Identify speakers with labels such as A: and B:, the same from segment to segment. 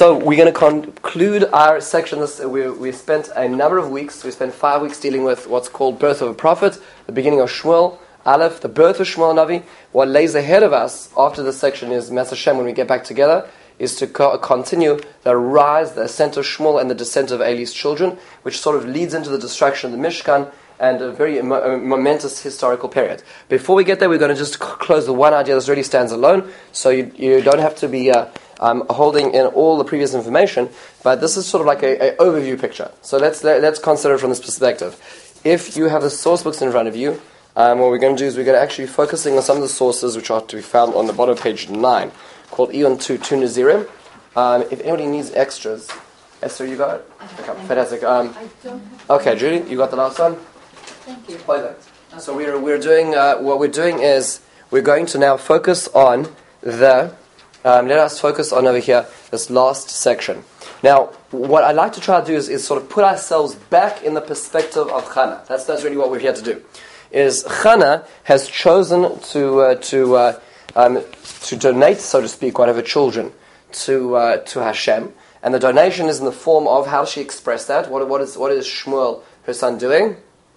A: So we're going to conclude our section. We spent a number of weeks. We spent 5 weeks dealing with what's called birth of a prophet, the beginning of Shmuel, Aleph, the birth of Shmuel Navi. What lays ahead of us after this section is, Ma'aseh Hashem, when we get back together, is to continue the rise, the ascent of Shmuel and the descent of Eli's children, which sort of leads into the destruction of the Mishkan and a very momentous historical period. Before we get there, we're going to just close the one idea that really stands alone, so you don't have to be holding in all the previous information, but this is sort of like an overview picture. So let's consider it from this perspective. If you have the source books in front of you, what we're going to do is we're going to actually be focusing on some of the sources which are to be found on the bottom of page 9, called Eon 2 Nazirim. If anybody needs extras, Esther, you got it? Okay, fantastic. Okay, Judy, you got the last one?
B: Thank you.
A: Perfect. So we're doing what we're doing is we're going to now focus on let us focus on over here this last section. Now, what I'd like to try to do is sort of put ourselves back in the perspective of Chana. That's really what we're here to do. Is Chana has chosen to donate, so to speak, one of her children to Hashem, and the donation is in the form of, how does she express that? What is Shmuel, her son, doing?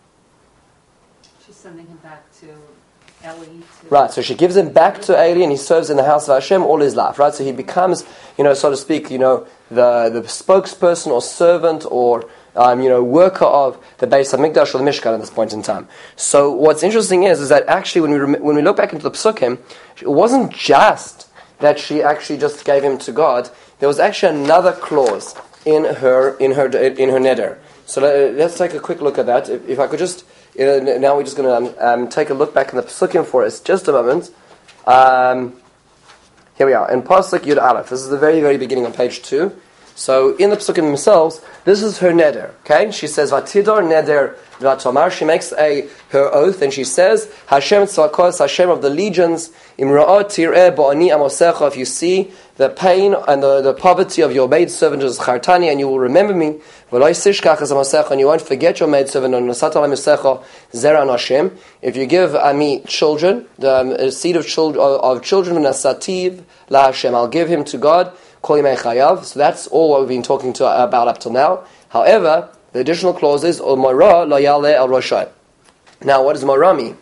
B: She's sending him back to Eli.
A: Right, so she gives him back to Eli, and he serves in the house of Hashem all his life. Right, so he becomes, so to speak, the spokesperson or servant or worker of the Beis Hamikdash or the Mishkan at this point in time. So what's interesting is that actually when we look back into the Psukim, it wasn't just that she actually just gave him to God. There was actually another clause in her neder. So let's take a quick look at that. If I could just, now we're just going to take a look back in the Psukim for us, just a moment. Here we are, in Pasuk Yud Aleph. This is the very, very beginning on page 2. So in the Psukim themselves, this is her neder. Okay, she says Vatidor neder v'atomar. She makes her oath, and she says Hashem tzvakos, Hashem of the legions, imra'ot tir'eh bo'ani amosecha. If you see the pain and the poverty of your maidservant Chartani, and you will remember me. V'lo yisishkach es amosecha, and you won't forget your maidservant. Nasat alam yosecha zera nashim. If you give me children, the seed of children, nasativ la Hashem, I'll give him to God. So that's all what we've been talking about up till now. However, the additional clause is Mora lo yale el roshai. Now, what does Mora mean?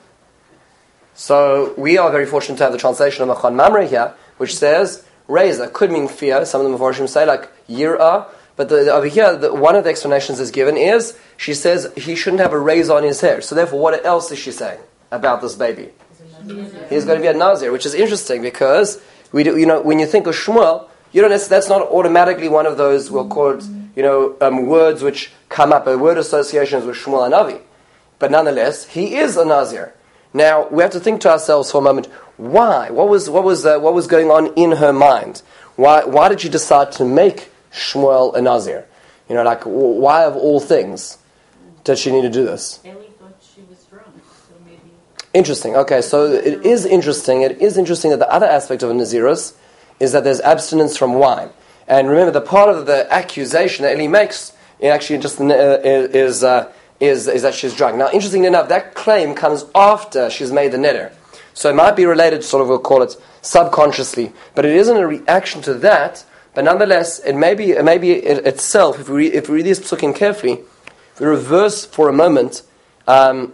A: So we are very fortunate to have the translation of Machon Mamre here, which says Reza could mean fear. Some of the Mefarshim say like Yir'ah, but over here, one of the explanations is given is she says he shouldn't have a razor on his hair. So therefore, what else is she saying about this baby? He's going to be a Nazir, which is interesting because we do, when you think of Shmuel. That's not automatically one of those, we'll call it, words which come up, word associations with Shmuel and Navi. But nonetheless, he is a Nazir. Now, we have to think to ourselves for a moment, why? What was going on in her mind? Why did she decide to make Shmuel a Nazir? Why of all things did she need to do this?
B: Eli thought she was drunk, so maybe...
A: Interesting. Okay, so it is interesting that the other aspect of a Nazirus is that there's abstinence from wine. And remember, the part of the accusation that Eli makes actually just is that she's drunk. Now, interestingly enough, that claim comes after she's made the neder. So it might be related, sort of, we'll call it subconsciously, but it isn't a reaction to that. But nonetheless, it may be itself. If we read these psukim carefully, if we reverse for a moment to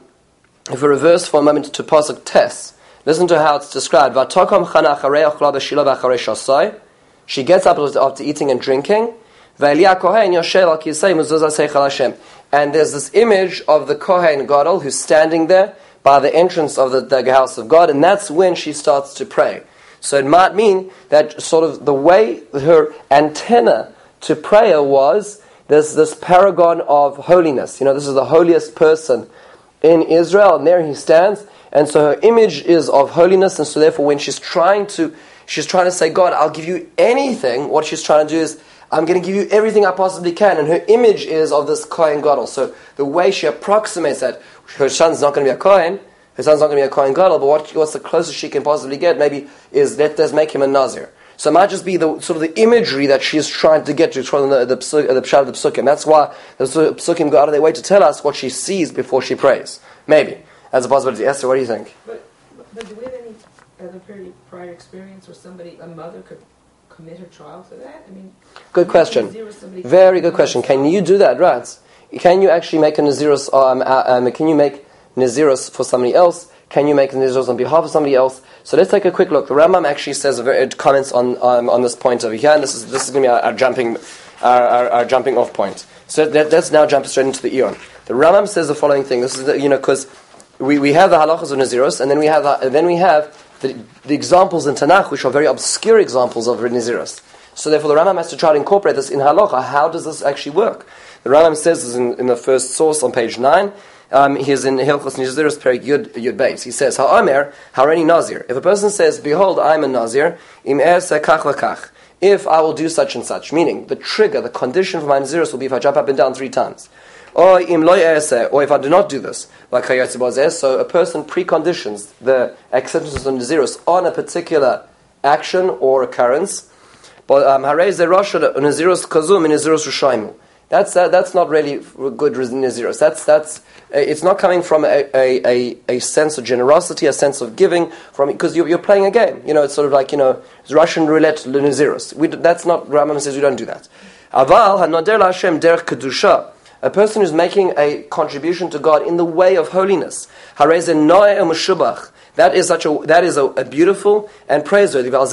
A: pasuk Tes. Listen to how it's described. She gets up after eating and drinking. And there's this image of the Kohen Gadol who's standing there by the entrance of the house of God, and that's when she starts to pray. So it might mean that sort of the way her antenna to prayer was, there's this paragon of holiness. This is the holiest person in Israel, and there he stands. And so her image is of holiness, and so therefore when she's trying to say, God, I'll give you anything, what she's trying to do is, I'm going to give you everything I possibly can, and her image is of this Kohen Gadol. So the way she approximates that, her son's not going to be a Kohen, Gadol, but what's the closest she can possibly get, maybe, is let's make him a Nazir. So it might just be the sort of the imagery that she's trying to get to from the pshat of the Psukim. That's why the Psukim go out of their way to tell us what she sees before she prays. Maybe. As a possibility. Esther, what do you think?
C: But do we have any other prior experience where a mother could commit her child to that? I mean,
A: good question. Very good question. Can you do that, right? Can you actually make a Nazirus, can you make Nazirus for somebody else? Can you make Nazirus on behalf of somebody else? So let's take a quick look. The Rambam actually says comments on this point over here, and this is going to be our jumping off point. So let's now jump straight into the Eon. The Rambam says the following thing. This is because we have the halachas of Nazirus, and then we have the examples in Tanakh, which are very obscure examples of Nazirus. So therefore, the Rambam has to try to incorporate this in halacha. How does this actually work? The Rambam says this in the first source on page 9. He's in Hilchos Nazirus Perek Yud Beis. He says, "Ha'omer Hareni Nazir." If a person says, "Behold, I'm a Nazir," im kach v'kach. If I will do such and such, meaning the trigger, the condition for my Nazirus will be if I jump up and down 3 times. Or im lo or if I do not do this, like so a person preconditions the acceptance of Nazirus on a particular action or occurrence. But that's not really good Nazirus. It's not coming from a sense of generosity, a sense of giving, because you're playing a game. It's sort of like it's Russian roulette Nazirus. That's not. Rambam says we don't do that. Aval hanoder laHashem derech kedusha. A person who's making a contribution to God in the way of holiness. Harei ze noeh u'meshubach. That is a beautiful and praiseworthy. That's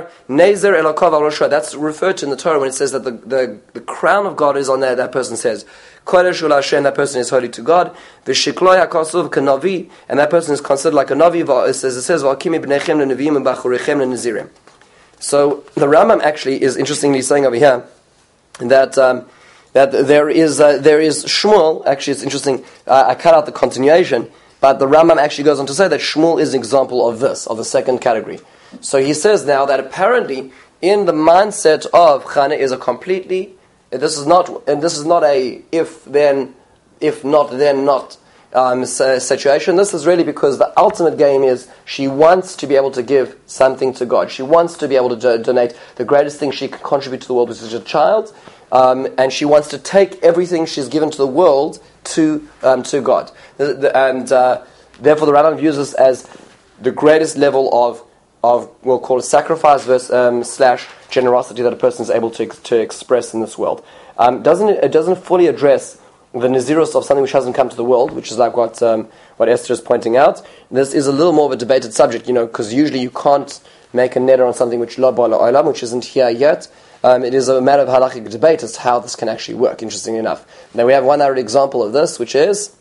A: referred to in the Torah when it says that the crown of God is on there. That person says, Kodesh ul Hashem, that person is holy to God. V'shikloi ha'kasuv k'navi, and that person is considered like a navi. It says, V'akimi b'nechem l'neviim and b'churechem l'nezirim. So the Rambam actually is interestingly saying over here that there is Shmuel. Actually, it's interesting. I cut out the continuation. But the Rambam actually goes on to say that Shmuel is an example of this, of the second category. So he says now that apparently in the mindset of Chana is a completely, this is not a if not then not situation. This is really because the ultimate game is she wants to be able to give something to God. She wants to be able to donate the greatest thing she can contribute to the world, which is a child, and she wants to take everything she's given to the world to God, and therefore the Rambam views this as the greatest level of we'll call it sacrifice slash generosity that a person is able to express in this world. It doesn't fully address the nazirus of something which hasn't come to the world, which is like what Esther is pointing out. This is a little more of a debated subject, because usually you can't make a neder on something which lo ba'al olam, which isn't here yet. It is a matter of halakhic debate as to how this can actually work, interestingly enough. Now we have one other example of this, which is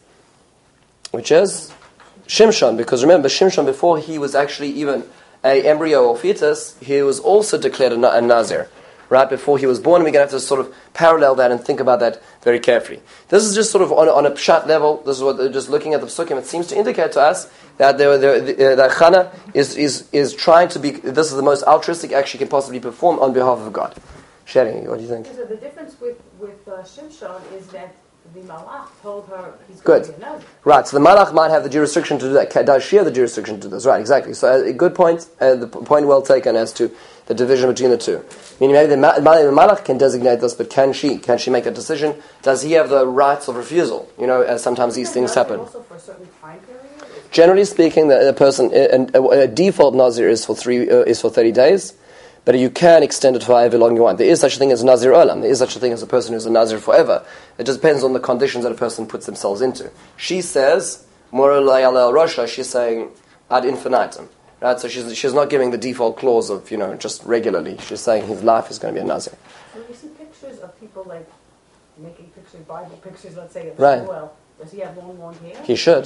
A: Shimshon, because remember, Shimshon, before he was actually even an embryo or fetus, he was also declared a Nazir, right before he was born. We're going to have to sort of parallel that and think about that very carefully. This is just sort of on a pshat level. This is what, just looking at the psukim, it seems to indicate to us that that Chana is trying to be, this is the most altruistic act she can possibly perform on behalf of God. Sheri, what do you think?
C: So the difference with Shimshon is that the Malach told her he's going to be a Nazir.
A: Right, so the Malach might have the jurisdiction to do that. Does she have the jurisdiction to do this? Right, exactly. So a good point, the point well taken as to the division between the two. Meaning maybe the Malach can designate this, but can she make a decision? Does he have the rights of refusal? As sometimes these things happen.
C: Also for a certain time period?
A: Generally speaking, a person, a default Nazir is for 30 days. But you can extend it for however long you want. There is such a thing as Nazir Olam. There is such a thing as a person who's a Nazir forever. It just depends on the conditions that a person puts themselves into. She says, Moralay al Rosha, she's saying ad infinitum. Right? So she's not giving the default clause of, just regularly. She's saying his life is going to be a Nazir.
C: So you see pictures of people like making pictures, Bible pictures, let's say, of
A: right.
C: Shmuel. Does he have long hair?
A: He should.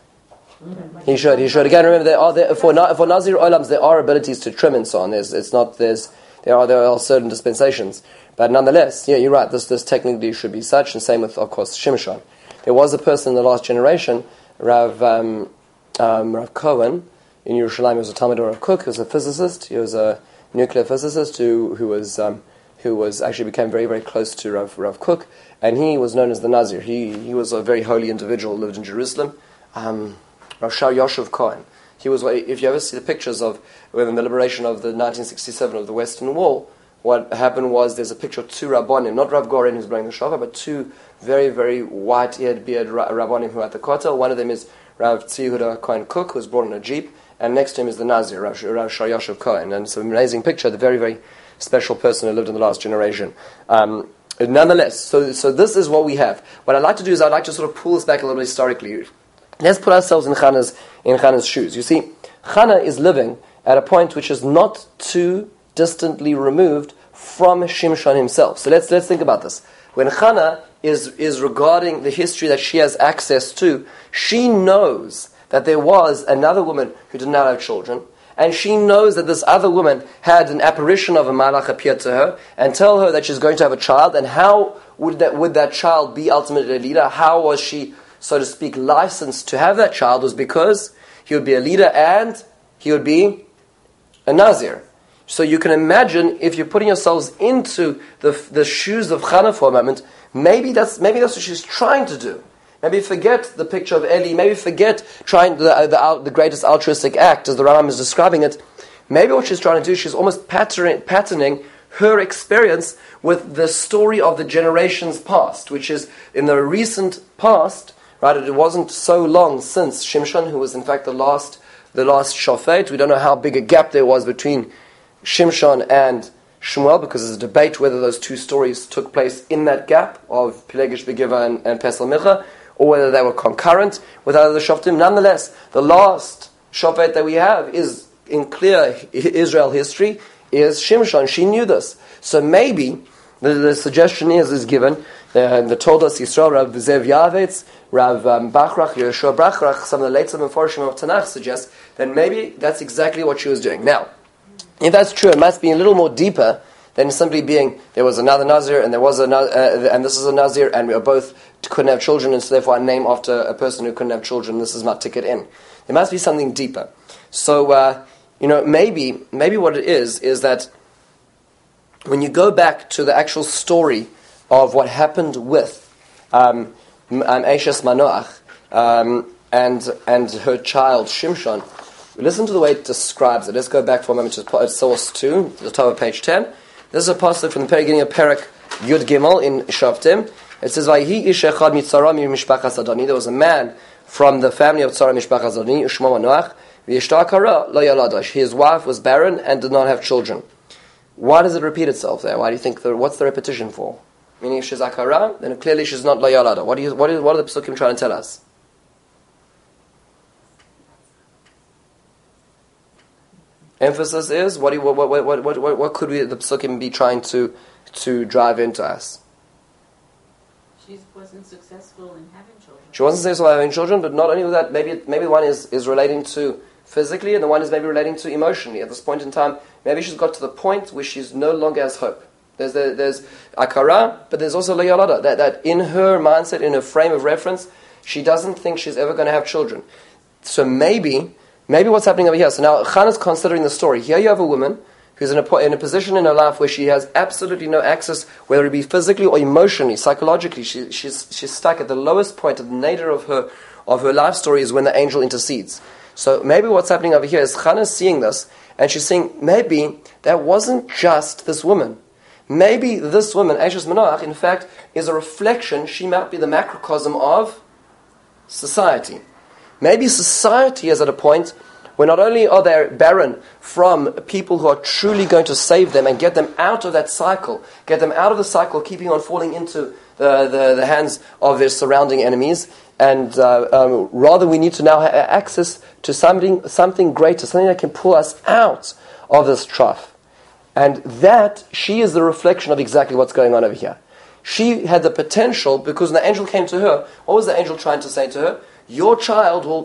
A: He should. Again, remember, for Nazir Olams, there are abilities to trim and so on. There are certain dispensations. But nonetheless, you're right, this technically should be such, and same with, of course, Shimshon. There was a person in the last generation, Rav Cohen, in Yerushalayim. He was a Talmud of Rav Kook. He was a physicist. He was a nuclear physicist who actually became very, very close to Rav Kook, and he was known as the Nazir. He was a very holy individual, lived in Jerusalem. Rav Shao Yoshev Cohen. He was, if you ever see the pictures of when the liberation of the 1967 of the Western Wall, what happened was there's a picture of two Rabbonim, not Rav Goren who's blowing the shofar, but two very, very white-eared, bearded Rabbonim who are at the Kotel. One of them is Rav Tzvi Yehuda Cohen Cook, who's brought in a jeep, and next to him is the Nazir, Rav Shao Yoshev Cohen. And it's an amazing picture, the very, very special person who lived in the last generation. Nonetheless, so this is what we have. What I'd like to do is I'd like to sort of pull this back a little bit historically. Let's put ourselves in Chana's shoes. You see, Chana is living at a point which is not too distantly removed from Shimshon himself. So let's think about this. When Chana is regarding the history that she has access to, she knows that there was another woman who did not have children, and she knows that this other woman had an apparition of a malach appear to her and tell her that she's going to have a child, and how would that child be ultimately a leader? How was she, so to speak, licensed to have that child? Was because he would be a leader and he would be a Nazir. So you can imagine, if you're putting yourselves into the shoes of Chana for a moment, maybe that's what she's trying to do. Maybe forget the picture of Eli. Maybe forget trying the greatest altruistic act, as the Rambam is describing it. Maybe what she's trying to do, she's almost patterning her experience with the story of the generations past, which is in the recent past, right? It wasn't so long since Shimshon, who was in fact the last Shofet. We don't know how big a gap there was between Shimshon and Shmuel, because there's a debate whether those two stories took place in that gap of Pilegish Begiva and Pesel Micha, or whether they were concurrent with other Shoftim. Nonetheless, the last Shofet that we have is in clear Israel history is Shimshon. She knew this. So maybe the suggestion is given, the Toldos Yisrael, Rav Zev Yavetz, Rav Bachrach, Yehoshua Bachrach, some of the late Mefarshim of Tanakh suggest that maybe that's exactly what she was doing. Now, if that's true, it must be a little more deeper than simply being there was another Nazir and there was and this is a Nazir and we are both couldn't have children, and so therefore I name after a person who couldn't have children. This is my ticket in. There must be something deeper. So maybe what it is that when you go back to the actual story of what happened with Eishes Manoach and her child Shimshon. Listen to the way it describes it. Let's go back for a moment to source 2, the top of page 10. This is a passage from the beginning of Perek Yud Gimel in Shoftim. It says, "Vayhi ish echad mitzara mishpachas Adoni." There was a man from the family of Tzara mishpachas Adoni, Shmo Manoach. V'yishto akara lo yaladash. His wife was barren and did not have children. Why does it repeat itself there? Why do you think? What's the repetition for? Meaning, if she's akara, then clearly she's not lo yalada. What are the Pesukim trying to tell us? Emphasis is what could the Pesukim be trying to drive into us?
B: She wasn't successful in having children.
A: She wasn't successful in having children, but not only with that, maybe one is relating to physically, and the one is maybe relating to emotionally. At this point in time, maybe she's got to the point where she's no longer has hope. There's akara, but there's also layalada. That in her mindset, in her frame of reference, she doesn't think she's ever going to have children. So maybe what's happening over here. So now Chana's considering the story. Here you have a woman who's in a position in her life where she has absolutely no access, whether it be physically or emotionally, psychologically. She's stuck at the lowest point. The nadir of her life story is when the angel intercedes. So maybe what's happening over here is Chana's seeing this, and she's saying maybe that wasn't just this woman. Maybe this woman, Eishes Manoach, in fact, is a reflection. She might be the macrocosm of society. Maybe society is at a point where not only are they barren from people who are truly going to save them and get them out of that cycle, keeping on falling into the hands of their surrounding enemies, and rather we need to now have access to something greater, something that can pull us out of this trough. And that, she is the reflection of exactly what's going on over here. She had the potential, because when the angel came to her, what was the angel trying to say to her? Your child will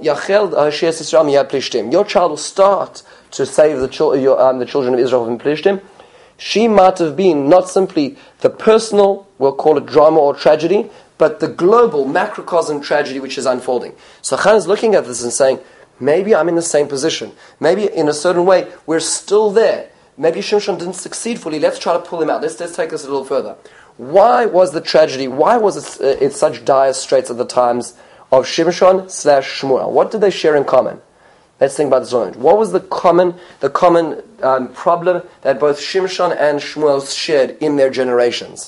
A: Your child will start to save the children of Israel from Plishtim. She might have been not simply the personal, we'll call it drama or tragedy, but the global macrocosm tragedy which is unfolding. So Chana is looking at this and saying, maybe I'm in the same position. Maybe in a certain way we're still there. Maybe Shimshon didn't succeed fully. Let's try to pull him out. Let's take this a little further. Why was the tragedy? Why was it such dire straits at the times of Shimshon / Shmuel? What did they share in common? Let's think about this a moment. What was the common problem that both Shimshon and Shmuel shared in their generations?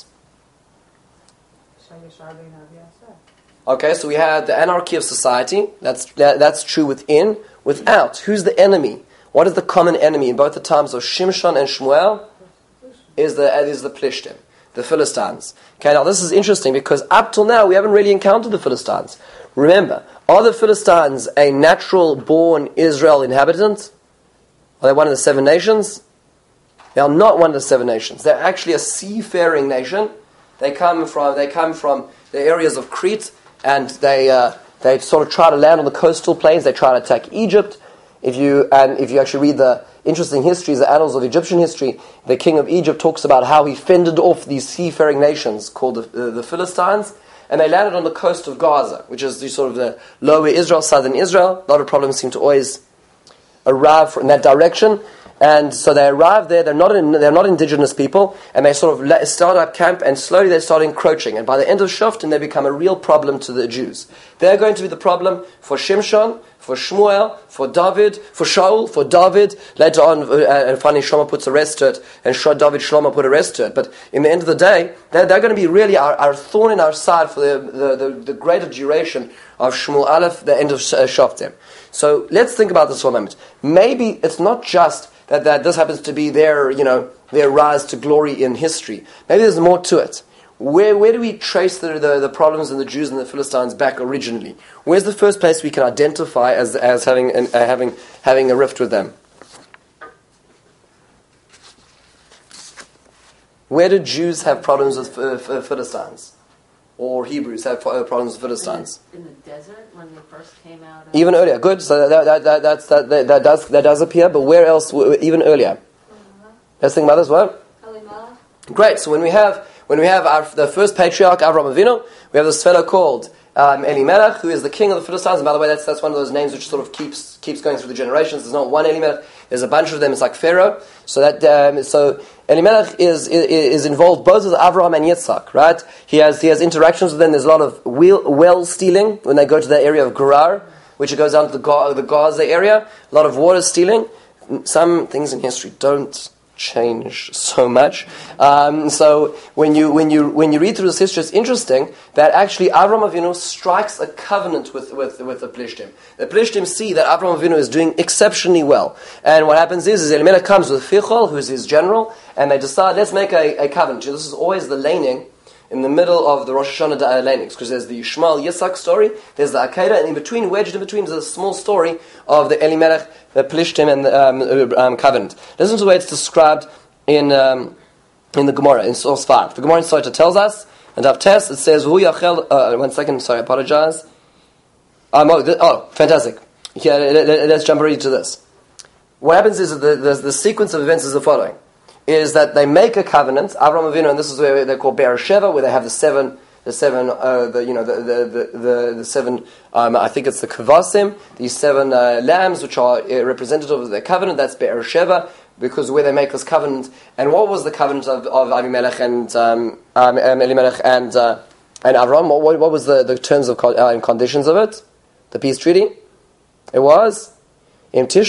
A: Okay, so we had the anarchy of society. That's true within. Without, who's the enemy? What is the common enemy in both the times of Shimshon and Shmuel? is the Plishtim, the Philistines. Okay, now this is interesting because up till now we haven't really encountered the Philistines. Remember, are the Philistines a natural-born Israel inhabitant? Are they one of the 7 nations? They are not one of the 7 nations. They're actually a seafaring nation. They come from the areas of Crete, and they sort of try to land on the coastal plains. They try to attack Egypt. If you actually read the interesting histories, the annals of Egyptian history, the king of Egypt talks about how he fended off these seafaring nations called the Philistines, and they landed on the coast of Gaza, which is sort of the lower Israel, southern Israel. A lot of problems seem to always arrive in that direction. And so they arrive there. They're not indigenous people, and they sort of start up camp, and slowly they start encroaching. And by the end of Shoftim, they become a real problem to the Jews. They're going to be the problem for Shimshon, for Shmuel, for David, for Shaul, for David. Later on, and finally Shlomo puts a rest to it, and Shlomo put a rest to it. But in the end of the day, they're going to be really our thorn in our side for the greater duration of Shmuel Aleph, the end of Shoftim. So let's think about this for a moment. Maybe it's not just that this happens to be their rise to glory in history. Maybe there's more to it. Where do we trace the problems in the Jews and the Philistines back originally? Where's the first place we can identify as having a rift with them? Where did Jews have problems with Philistines? Or Hebrews have problems with Philistines?
B: In the desert when they first came out.
A: Even earlier, good. So that does appear. But where else? Even earlier. Let's think about this. What? Great. So when we have the first patriarch Avraham Avinu, we have this fellow called Elimelech, who is the king of the Philistines. And by the way, that's one of those names which sort of keeps going through the generations. There's not one Elimelech. There's a bunch of them. It's like Pharaoh. So Elimelech is involved both with Avraham and Yitzhak, right? He has interactions with them. There's a lot of well stealing when they go to the area of Gerar, which goes down to the Gaza area. A lot of water stealing. Some things in history don't change so much. So when you read through this history, it's interesting that actually Avraham Avinu strikes a covenant with the Plishtim. The Plishtim see that Avraham Avinu is doing exceptionally well, and what happens is Elimelech comes with Fichol, who's his general, and they decide, let's make a covenant. This is always the laning in the middle of the Rosh Hashanah lanings, because there's the Yishmael Yitzhak story, there's the Akedah, and wedged in between is a small story of the Elimelech, the Plishtim, and the covenant. Listen to the way it's described in the Gemara, in Source 5. The Gemara in Sotah tells us, and Avtes, it says, one second, sorry, I apologize. Fantastic. Yeah, let's jump right to this. What happens is that the sequence of events is the following. Is that they make a covenant, Avraham Avinu, and this is where they're called Be'er Sheva, where they have the seven, I think it's the Kavasim, these 7 lambs, which are representative of their covenant. That's Be'er Sheva, because where they make this covenant. And what was the covenant of Avimelech and Elimelech and Avram? What was the terms of and conditions of it? The peace treaty? It was so the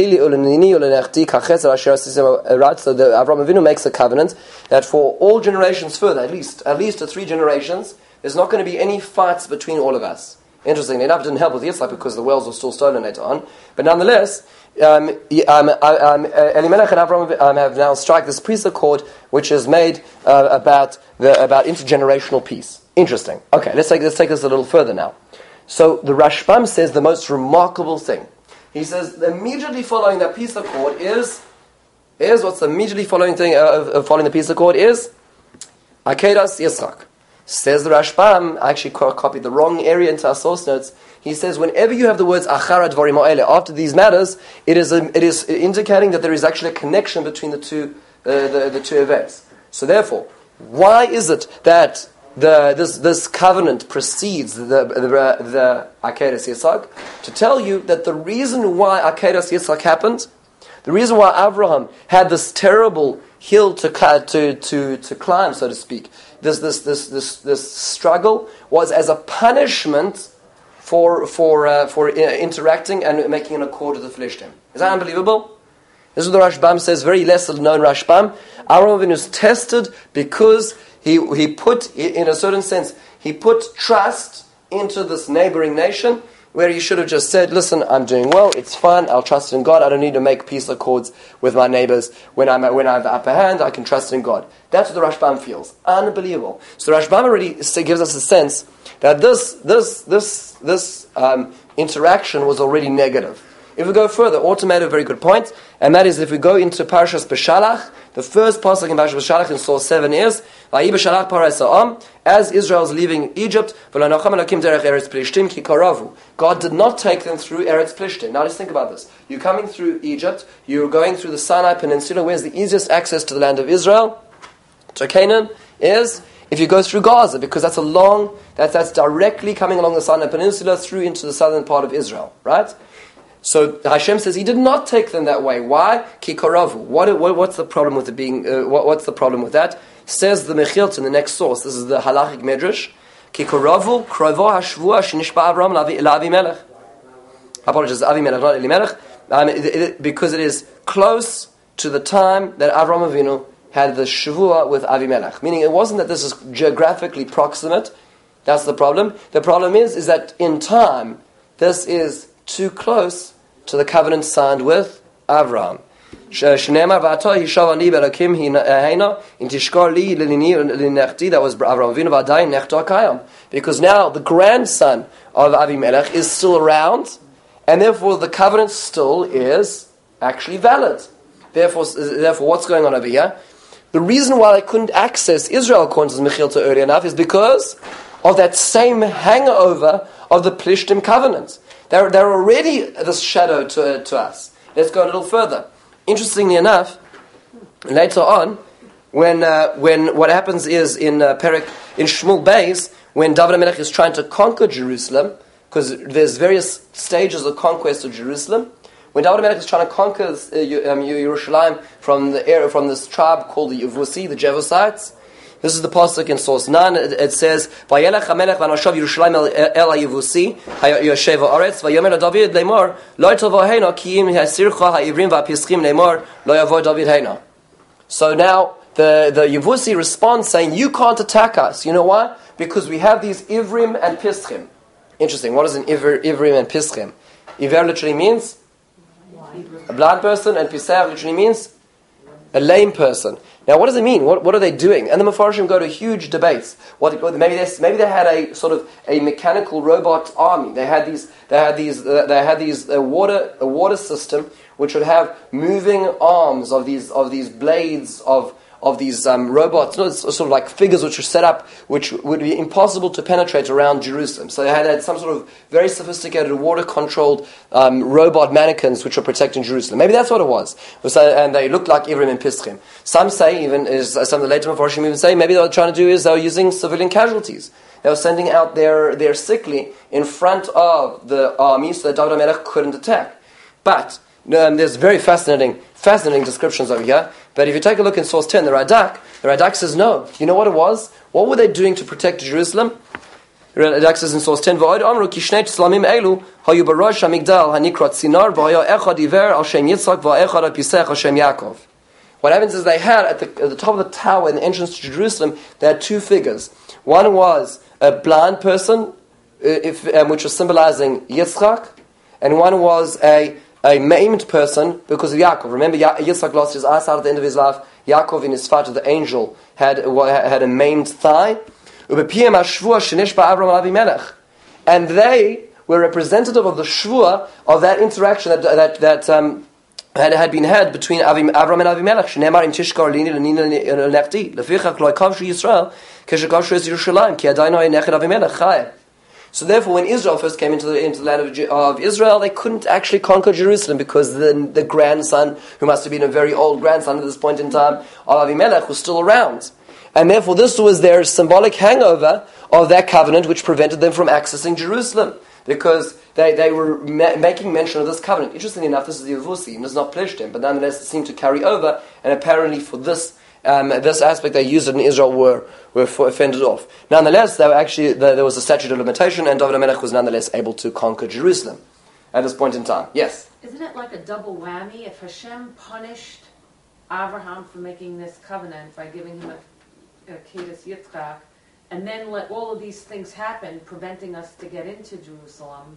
A: Avraham Avinu makes a covenant that for all generations further, at least 3 generations, there's not going to be any fights between all of us. Interestingly enough, it didn't help with Yitzhak because the wells were still stolen later on. But nonetheless, Elimelech and Avraham have now struck this peace accord, which is made about intergenerational peace. Interesting. Okay, let's take this a little further now. So the Rashbam says the most remarkable thing. He says the immediately following that peace accord is what's the immediately following thing following the peace accord is Akedas Yitzchak. Says the Rashbam, I actually copied the wrong area into our source notes. He says whenever you have the words Achara Dvarim Ha'ele after these matters, it is indicating that there is actually a connection between the two events. So therefore, why is it that this covenant precedes the Akedas Yitzhak? To tell you that the reason why Akedas Yitzhak happened, the reason why Avraham had this terrible hill to climb, so to speak, this struggle, was as a punishment for interacting and making an accord with the Philistine. Is that unbelievable? This is what the Rashbam says, very lesser known Rashbam. Avraham Avinu is tested because he put, in a certain sense, he put trust into this neighboring nation, where he should have just said, listen, I'm doing well, it's fine, I'll trust in God, I don't need to make peace accords with my neighbors. When I have the upper hand, I can trust in God. That's what the Rashbam feels. Unbelievable. So the Rashbam already gives us a sense that this interaction was already negative. If we go further, Autumn made a very good point, and that is if we go into Parashas Beshalach, the first pasuk in Parashas Beshalach in Source 7 is, Vayi Beshalach Paras Ha'am, as Israel is leaving Egypt, God did not take them through Eretz Plishtim. Now let's think about this. You're coming through Egypt, you're going through the Sinai Peninsula. Where's the easiest access to the land of Israel? To Canaan is if you go through Gaza, because that's that's directly coming along the Sinai Peninsula through into the southern part of Israel, right? So Hashem says He did not take them that way. Why? Ki koravu. What's the problem with it being? What's the problem with that? Says the Mechilta in the next source. This is the halachic medrash. Ki koravu krovo hashvua shenishba Avram la'Avimelech. Apologies, Avimelech, not Elimelech, because it is close to the time that Avram Avinu had the shavua with Avimelech. Meaning, it wasn't that this is geographically proximate. That's the problem. The problem is that in time, this is too close to the covenant signed with Avram. That was Avram Avinu. Because now the grandson of Avimelech is still around, and therefore the covenant still is actually valid. Therefore, what's going on over here? The reason why they couldn't access Israel, according to Mechilta early enough, is because of that same hangover of the Plishtim covenant. They're already this shadow to us. Let's go a little further. Interestingly enough, later on, when what happens is in Shmuel Beis, when David HaMelech is trying to conquer Jerusalem, because there's various stages of conquest of Jerusalem. When David HaMelech is trying to conquer Yerushalayim from this tribe called the Yevusi, the Jebusites. This is the pasuk in source 9. It says, "Vayelech HaMelech v'anashav Yerushalayim el HaYevusi hayoshev haaretz vayomer David leimor lo tovo heina ki im hasircha ha'ivrim va'pischim leimor lo yavo David heina." So now the Yevusi responds saying, "You can't attack us. You know why? Because we have these Ivrim and Pischim." Interesting. What is an Ivrim and Pischim? Iver literally means a blind person, and Pisach literally means a lame person. Now, what does it mean? What are they doing? And the Mefarshim go to huge debates. Maybe they had a sort of a mechanical robot army. They had these water system which would have moving arms of these blades of these robots, sort of like figures which are set up, which would be impossible to penetrate around Jerusalem. So they had some sort of very sophisticated water-controlled robot mannequins which were protecting Jerusalem. Maybe that's what it was. And they looked like Ivrim and Pischim. Some say, even some of the later Mefarshim even say, maybe what they were trying to do is they were using civilian casualties. They were sending out their sickly in front of the army so that David HaMelech couldn't attack. But there's very fascinating descriptions over here. But if you take a look in source 10, the Radak says no. You know what it was? What were they doing to protect Jerusalem? The Radak says in source 10, "V'od amru ki shnei tzlamim elu hayu b'rosh hamigdal hanikrat sinar v'haya echad iver al shem Yitzchak v'echad al pisech al shem Yaakov." What happens is they had at the top of the tower in the entrance to Jerusalem, they had two figures. One was a blind person, which was symbolizing Yitzchak, and one was a maimed person because of Yaakov. Remember, Yitzchak lost his eyesight at the end of his life. Yaakov, in his fight with the angel, had a maimed thigh. And they were representative of the shvua of that interaction that had been had between Avram and Avimelech. Shneimar im tishkar lini lenina lechti lefichach lo yakavshu Yisrael keshekavshu es Yerushalayim ki adayno nechet Avimelech chai. So therefore, when Israel first came into the land of Israel, they couldn't actually conquer Jerusalem because the grandson, who must have been a very old grandson at this point in time, of Avimelech, was still around. And therefore, this was their symbolic hangover of that covenant which prevented them from accessing Jerusalem. Because they were making mention of this covenant. Interestingly enough, this is the Yevusi, and it's not Plishtim, but nonetheless it seemed to carry over, and apparently for this aspect they used it in Israel were fended off. Nonetheless, there was a statute of limitation, and David HaMelech was nonetheless able to conquer Jerusalem at this point in time. Yes?
B: Isn't it like a double whammy? If Hashem punished Abraham for making this covenant by giving him a Kedas Yitzchak, and then let all of these things happen, preventing us to get into Jerusalem,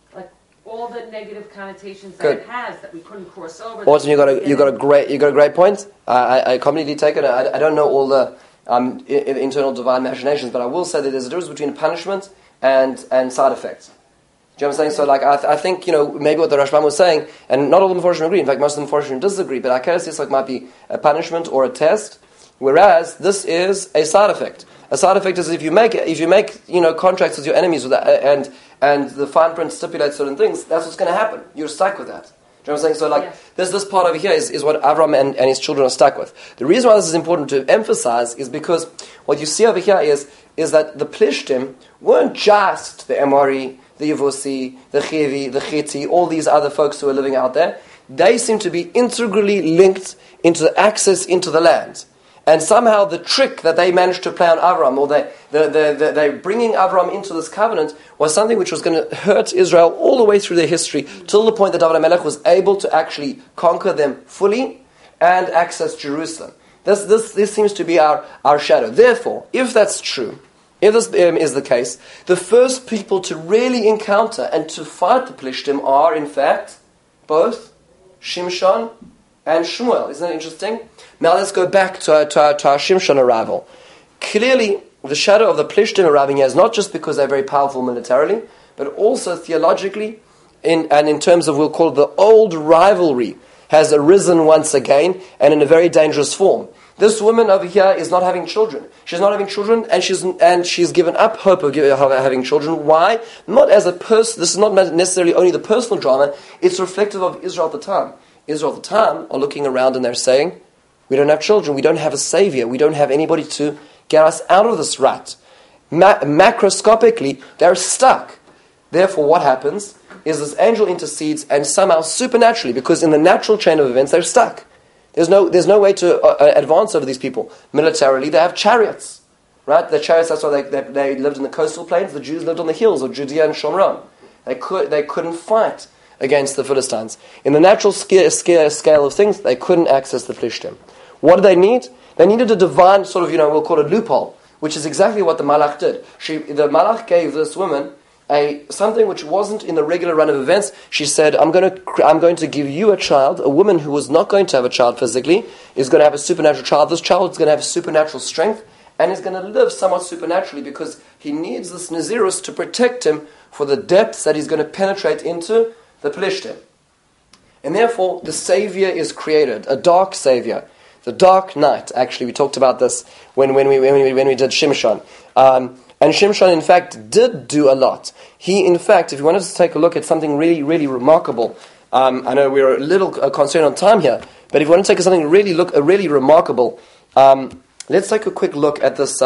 B: like all the negative connotations that
A: Good.
B: it has that we couldn't cross over.
A: Awesome, you got a great point. I completely take it. I don't know all the internal divine machinations, but I will say that there's a difference between punishment and side effects. Do you know what I'm saying? So, like, I think, maybe what the Rashbam was saying, and not all the Mefarshim agree. In fact, most of the Mefarshim disagree. But Akeres Yitzchak might be a punishment or a test, whereas this is a side effect. A side effect is if you make contracts with your enemies with that, and the fine print stipulates certain things, that's what's going to happen. You're stuck with that. Do you know what I'm saying? So, like, this part over here is what Avram and his children are stuck with. The reason why this is important to emphasize is because what you see over here is that the Plishtim weren't just the Emori, the Yevusi, the Chivi, the Chiti, all these other folks who are living out there. They seem to be integrally linked into the access into the land. And somehow the trick that they managed to play on Avram, or they bringing Avram into this covenant, was something which was going to hurt Israel all the way through their history, till the point that David HaMelech was able to actually conquer them fully and access Jerusalem. This seems to be our shadow. Therefore, if that's true, if this is the case, the first people to really encounter and to fight the Plishtim are, in fact, both Shimshon and Shmuel. Isn't that interesting? Now let's go back to our Shimshon arrival. Clearly, the shadow of the Plishtim arriving here is not just because they're very powerful militarily, but also theologically, and in terms of, we'll call it the old rivalry, has arisen once again, and in a very dangerous form. This woman over here is not having children. She's not having children, and she's given up hope of having children. Why? Not as a person. This is not necessarily only the personal drama. It's reflective of Israel at the time. Israel at the time are looking around and they're saying, we don't have children, we don't have a savior, we don't have anybody to get us out of this rut. Macroscopically, they're stuck. Therefore, what happens is this angel intercedes, and somehow supernaturally, because in the natural chain of events, they're stuck. There's no way to advance over these people. Militarily, they have chariots, right? The chariots, that's why they lived in the coastal plains. The Jews lived on the hills of Judea and Shomron. They couldn't fight against the Philistines. In the natural scale of things, they couldn't access the Plishtim. What did they need? They needed a divine sort of, we'll call it loophole, which is exactly what the Malach did. The Malach gave this woman something which wasn't in the regular run of events. She said, I'm going to give you a child. A woman who was not going to have a child physically is going to have a supernatural child. This child is going to have supernatural strength and is going to live somewhat supernaturally, because he needs this Nazirus to protect him for the depths that he's going to penetrate into the Plishtim. And therefore, the Savior is created, a dark Savior. The dark night, actually, we talked about this when we did Shimshon. And Shimshon, in fact, did do a lot. He, in fact, if you wanted to take a look at something really, really remarkable, I know we're a little concerned on time here, but if you want to take something really remarkable, let's take a quick look at this.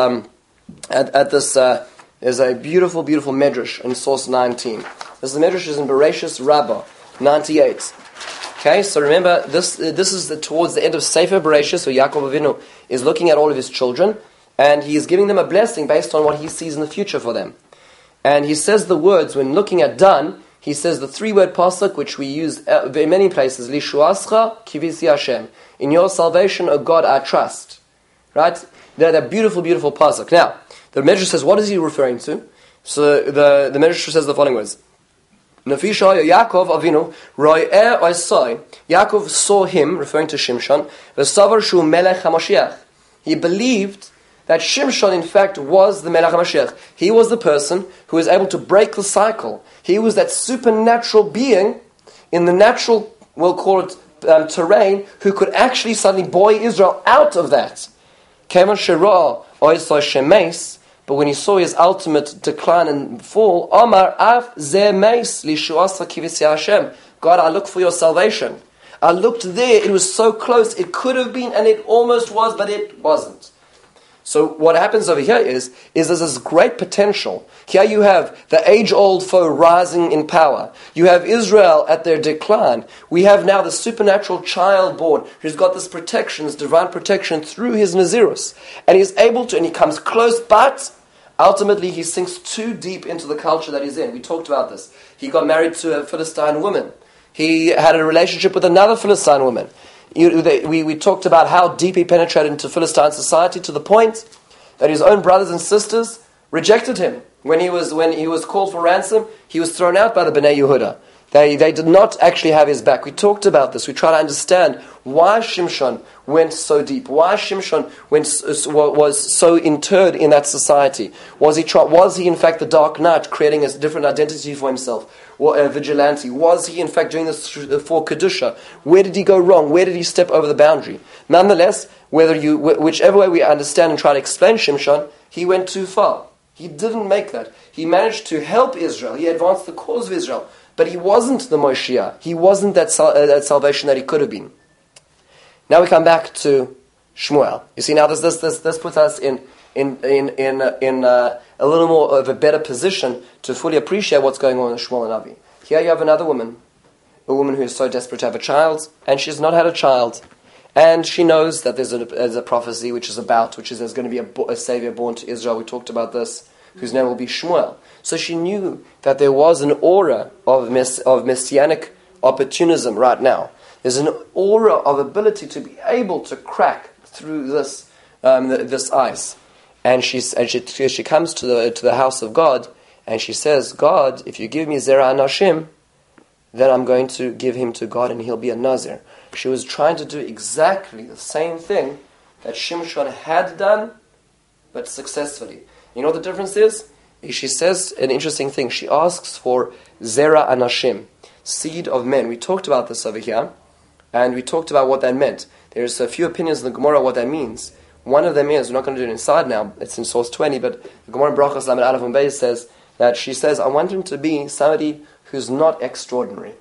A: There's a beautiful, beautiful medrash in source 19. This medrash is in Bereshis Rabbah 98. Okay, so remember, this is towards the end of Sefer Bereshis, so Yaakov Avinu is looking at all of his children, and he is giving them a blessing based on what he sees in the future for them. And he says the words, when looking at Dan, he says the 3-word pasuk, which we use in many places, Lishuascha kivisi Hashem. In your salvation, O God, I trust. Right? They're beautiful, beautiful pasuk. Now, the Medrash says, what is he referring to? So the Medrash says the following words. Nefisha Yaakov Avinu ro'eh oisai. Yaakov saw him, referring to Shimshon, v'savar shu melech HaMashiach. He believed that Shimshon, in fact, was the Melech HaMashiach. He was the person who was able to break the cycle. He was that supernatural being in the natural, we'll call it terrain, who could actually suddenly buoy Israel out of that. Kevan Shirah oisai shemes. But when he saw his ultimate decline and fall, Omar af ze meis lishuasa kivisi Hashem. God, I look for your salvation. I looked there, it was so close, it could have been, and it almost was, but it wasn't. So what happens over here is there's this great potential. Here you have the age-old foe rising in power. You have Israel at their decline. We have now the supernatural child born who's got this protection, this divine protection through his Nazirus. And he's able to, and he comes close, but ultimately he sinks too deep into the culture that he's in. We talked about this. He got married to a Philistine woman. He had a relationship with another Philistine woman. We talked about how deep he penetrated into Philistine society, to the point that his own brothers and sisters rejected him. When he was called for ransom, he was thrown out by the Bnei Yehuda. They did not actually have his back. We talked about this. We try to understand why Shimshon went so deep. Why Shimshon was so interred in that society. Was he in fact the Dark Knight, creating a different identity for himself? A vigilante? Was he in fact doing this for Kedusha? Where did he go wrong? Where did he step over the boundary? Nonetheless, whichever way we understand and try to explain Shimshon, he went too far. He didn't make that. He managed to help Israel. He advanced the cause of Israel. But he wasn't the Moshiach. He wasn't that salvation that he could have been. Now we come back to Shmuel. You see, now this puts us in a little more of a better position to fully appreciate what's going on in Shmuel and Avi. Here you have another woman, a woman who is so desperate to have a child, and she's not had a child. And she knows that there's a prophecy which is there's going to be a savior born to Israel. We talked about this, whose name will be Shmuel. So she knew that there was an aura of messianic opportunism right now. There's an aura of ability to be able to crack through this ice. And she comes to the house of God, and she says, God, if you give me Zerah Anashim, then I'm going to give him to God, and he'll be a Nazir. She was trying to do exactly the same thing that Shimshon had done, but successfully. You know what the difference is? She says an interesting thing. She asks for Zera Anashim, seed of men. We talked about this over here, and we talked about what that meant. There's a few opinions in the Gemara what that means. One of them is, we're not going to do it inside now, it's in source 20, but the Gemara in Brachos Lamed Aleph and Beis says that she says, I want him to be somebody who's not extraordinary.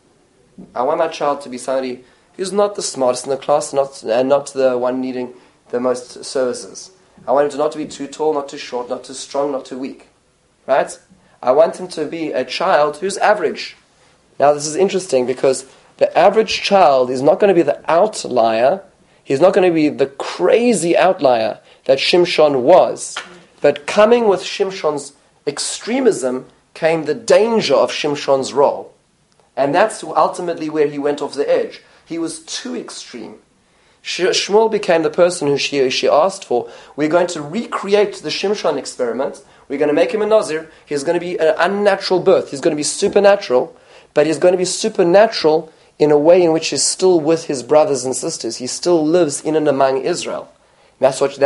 A: I want my child to be somebody who's not the smartest in the class, and not the one needing the most services. I want him to not to be too tall, not too short, not too strong, not too weak. Right? I want him to be a child who's average. Now this is interesting because the average child is not going to be the outlier. He's not going to be the crazy outlier that Shimshon was. But coming with Shimshon's extremism came the danger of Shimshon's role. And that's ultimately where he went off the edge. He was too extreme. Shmuel became the person who she asked for. We're going to recreate the Shimshon experiment. We're going to make him a Nazir. He's going to be an unnatural birth. He's going to be supernatural. But he's going to be supernatural in a way in which he's still with his brothers and sisters. He still lives in and among Israel. That's what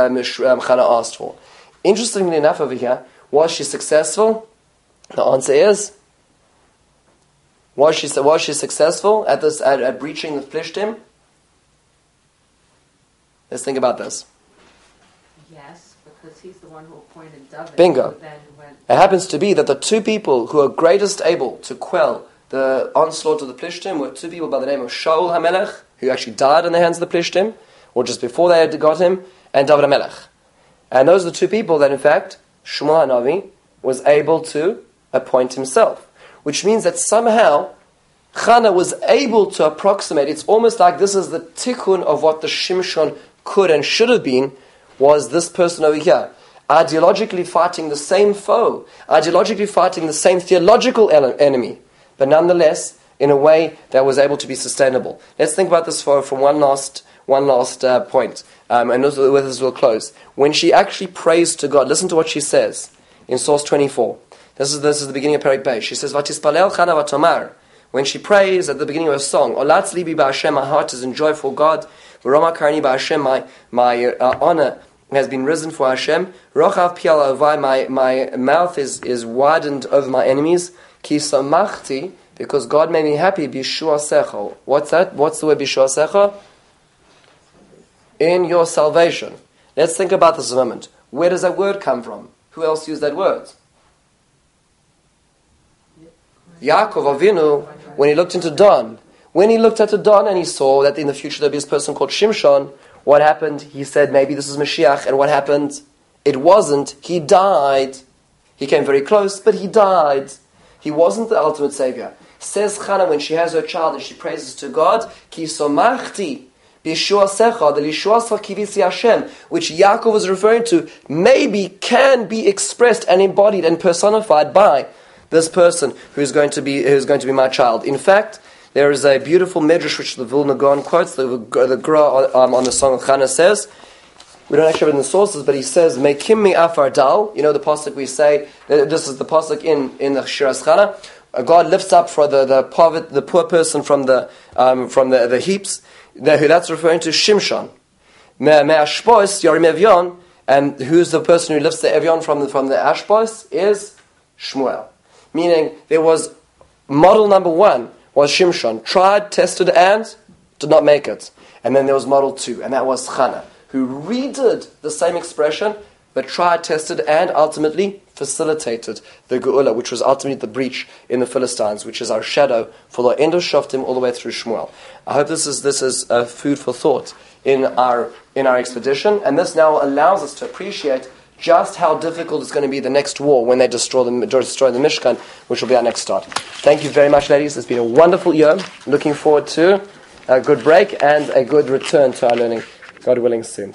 A: Chana asked for. Interestingly enough over here, was she successful? The answer is, was she successful at breaching the Plishtim? Let's think about this.
B: Yes, because he's the one who appointed David.
A: Bingo. It happens to be that the two people who are greatest able to quell the onslaught of the Plishtim were two people by the name of Shaul HaMelech, who actually died in the hands of the Plishtim, or just before they had got him, and David HaMelech. And those are the two people that, in fact, Shmuel HaNavi was able to appoint himself. Which means that somehow Chana was able to approximate. It's almost like this is the tikkun of what the Shimshon could and should have been, was this person over here, ideologically fighting the same foe, ideologically fighting the same theological enemy, but nonetheless in a way that was able to be sustainable. Let's think about this from one last point, and with this we'll close. When she actually prays to God, listen to what she says in source 24. This is the beginning of Perek Beis. She says, "Vatispalel Chana v'tomar." When she prays at the beginning of a song, "Olatz libi ba'Hashem," my heart is in joy for God. "V'roma karni ba'Hashem," my honor has been risen for Hashem. "Rochav pi al avai," my mouth is widened over my enemies. "Ki samachti," because God made me happy. "B'shuasecha." What's that? What's the word b'shuasecha? In your salvation. Let's think about this a moment. Where does that word come from? Who else used that word? Yaakov Avinu, when he looked into Don. When he looked at the Don and he saw that in the future there'd be this person called Shimshon, what happened? He said, maybe this is Mashiach. And what happened? It wasn't. He died. He came very close, but he died. He wasn't the ultimate savior. Says Chana when she has her child and she praises to God, Ki somachti b'shuasecha, the lishuasecha kivisi Hashem, which Yaakov was referring to, maybe can be expressed and embodied and personified by this person who's going to be my child. In fact, there is a beautiful medrash which the Vilna Gaon quotes. The Gra on the song of Chana says, We don't actually have it in the sources, but he says, Mekim mi afar dal. You know the pasuk we say, this is the pasuk in the Shiras Chana. God lifts up for the poor person from the heaps. That's referring to Shimshon. Me'ashpos yarim evyon, and who's the person who lifts the evyon from the ashpos is Shmuel. Meaning there was model number 1 was Shimshon, tried, tested, and did not make it. And then there was model 2, and that was Chana, who redid the same expression, but tried, tested, and ultimately facilitated the Geula, which was ultimately the breach in the Philistines, which is our shadow for the end of Shoftim all the way through Shmuel. I hope this is food for thought in our expedition, and this now allows us to appreciate just how difficult it's going to be the next war when they destroy the Mishkan, which will be our next start. Thank you very much, ladies. It's been a wonderful year. Looking forward to a good break and a good return to our learning, God willing, soon.